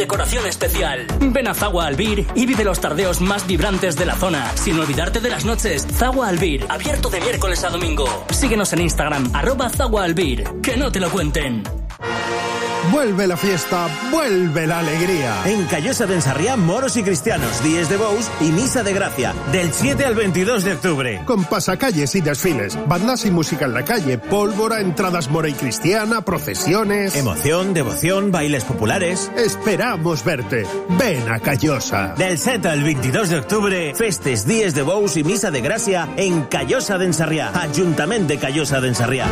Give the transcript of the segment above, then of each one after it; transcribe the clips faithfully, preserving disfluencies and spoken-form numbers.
decoración especial. Ven a Zagua Albir y vive los tardeos más vibrantes de la zona, sin olvidarte de las noches. Zagua Albir, abierto de miércoles a domingo. Síguenos en Instagram, arroba Zagua Albir. Que no te lo cuenten. Vuelve la fiesta, vuelve la alegría. En Callosa de Ensarriá, moros y cristianos, días de bous y misa de gracia, del siete al veintidós de octubre. Con pasacalles y desfiles, bandas y música en la calle, pólvora, entradas mora y cristiana, procesiones... Emoción, devoción, bailes populares... Esperamos verte. Ven a Callosa. Del siete al veintidós de octubre, festes, días de bous y misa de gracia en Callosa de Ensarriá, Ayuntamiento de Callosa de Ensarriá.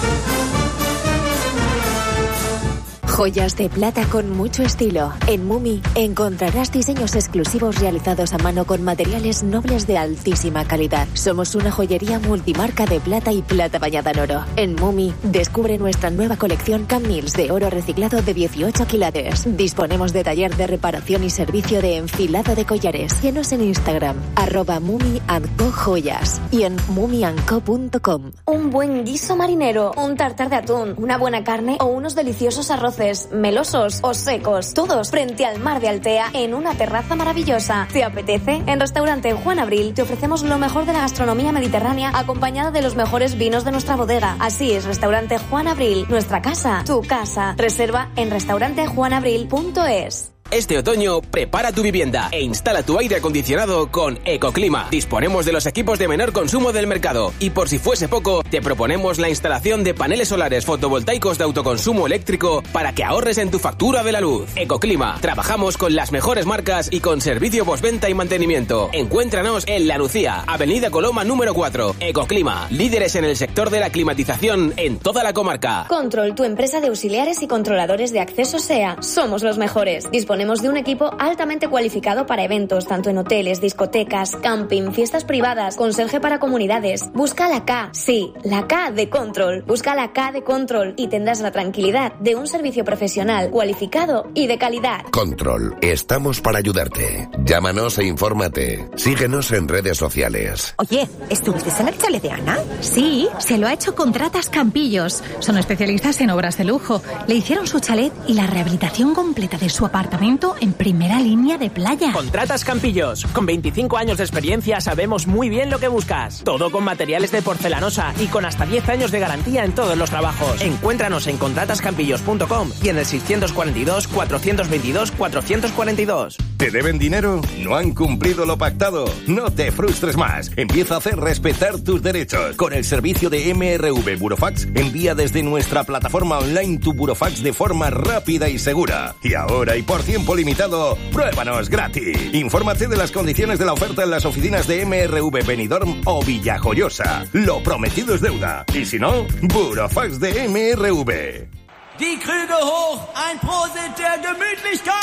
Joyas de plata con mucho estilo. En Mumi encontrarás diseños exclusivos realizados a mano con materiales nobles de altísima calidad. Somos una joyería multimarca de plata y plata bañada en oro. En Mumi descubre nuestra nueva colección Camils de oro reciclado de dieciocho quilates. Disponemos de taller de reparación y servicio de enfilado de collares. Síguenos en Instagram, arroba Mumi and Co Joyas y en mumi and co punto com. Un buen guiso marinero, un tartar de atún, una buena carne o unos deliciosos arroces melosos o secos, todos frente al mar de Altea en una terraza maravillosa. ¿Te apetece? En Restaurante Juan Abril te ofrecemos lo mejor de la gastronomía mediterránea acompañada de los mejores vinos de nuestra bodega. Así es, Restaurante Juan Abril, nuestra casa, tu casa. Reserva en restaurante juan abril punto es. Este otoño, prepara tu vivienda e instala tu aire acondicionado con Ecoclima. Disponemos de los equipos de menor consumo del mercado y, por si fuese poco, te proponemos la instalación de paneles solares fotovoltaicos de autoconsumo eléctrico para que ahorres en tu factura de la luz. Ecoclima. Trabajamos con las mejores marcas y con servicio postventa y mantenimiento. Encuéntranos en La Lucía, Avenida Coloma número cuatro. Ecoclima. Líderes en el sector de la climatización en toda la comarca. Control, tu empresa de auxiliares y controladores de acceso SEA. Somos los mejores. Disponemos de un equipo altamente cualificado para eventos, tanto en hoteles, discotecas, camping, fiestas privadas, conserje para comunidades. Busca la K, sí, la K de Control. Busca la K de Control y tendrás la tranquilidad de un servicio profesional, cualificado y de calidad. Control, estamos para ayudarte. Llámanos e infórmate. Síguenos en redes sociales. Oye, ¿estuviste en el chalet de Ana? Sí, se lo ha hecho Contratas Campillos. Son especialistas en obras de lujo. Le hicieron su chalet y la rehabilitación completa de su apartamento en primera línea de playa. Contratas Campillos. Con veinticinco años de experiencia sabemos muy bien lo que buscas. Todo con materiales de porcelanosa y con hasta diez años de garantía en todos los trabajos. Encuéntranos en contratas campillos punto com y en el seiscientos cuarenta y dos, cuatrocientos veintidós, cuatrocientos cuarenta y dos. ¿Te deben dinero? ¿No han cumplido lo pactado? No te frustres más. Empieza a hacer respetar tus derechos. Con el servicio de M R V Burofax, envía desde nuestra plataforma online tu burofax de forma rápida y segura. Y ahora y por tiempo limitado, pruébanos gratis. Infórmate de las condiciones de la oferta en las oficinas de M R V Benidorm o Villajoyosa. Lo prometido es deuda. Y si no, Burofax de M R V. Die Krüge hoch, ein Prosit der Gemütlichkeit.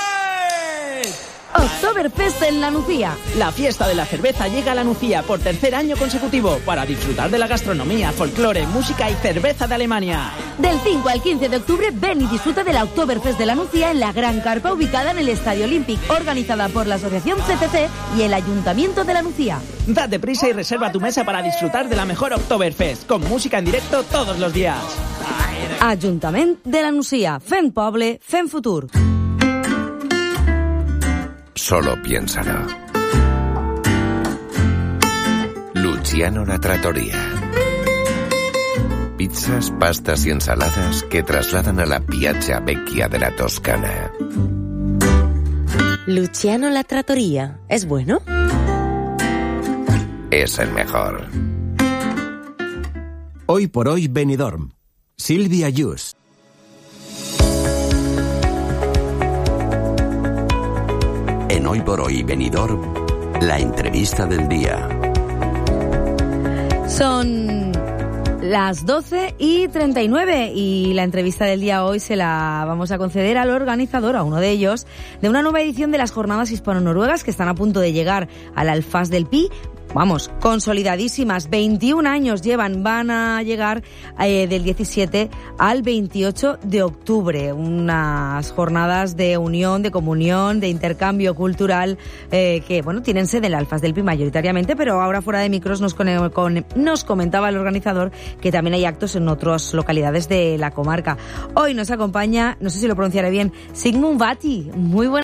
Oktoberfest en La Nucía. La fiesta de la cerveza llega a La Nucía por tercer año consecutivo para disfrutar de la gastronomía, folclore, música y cerveza de Alemania. Del cinco al quince de octubre, ven y disfruta de la Oktoberfest de La Nucía en la gran carpa ubicada en el Estadio Olímpic, organizada por la Asociación C C C y el Ayuntamiento de La Nucía. Date prisa y reserva tu mesa para disfrutar de la mejor Oktoberfest, con música en directo todos los días. Ayuntamiento de La Nucía. Fem poble, fem futur. Solo piénsalo. Luciano La Trattoria. Pizzas, pastas y ensaladas que trasladan a la Piazza Vecchia de la Toscana. Luciano La Trattoria. ¿Es bueno? Es el mejor. Hoy por hoy Benidorm. Silvia Yus. En Hoy por Hoy Benidorm, la entrevista del día. Son las doce y treinta y nueve y la entrevista del día hoy se la vamos a conceder al organizador, a uno de ellos, de una nueva edición de las Jornadas Hispano-Noruegas que están a punto de llegar al Alfaz del Pi. Vamos, consolidadísimas, veintiún años llevan, van a llegar eh, del diecisiete al veintiocho de octubre, unas jornadas de unión, de comunión, de intercambio cultural, eh, que, bueno, tienen sede en el Alfaz del Pi mayoritariamente, pero ahora fuera de micros nos, con, con, nos comentaba el organizador que también hay actos en otras localidades de la comarca. Hoy nos acompaña, no sé si lo pronunciaré bien, Sigmund Vati. Muy buenas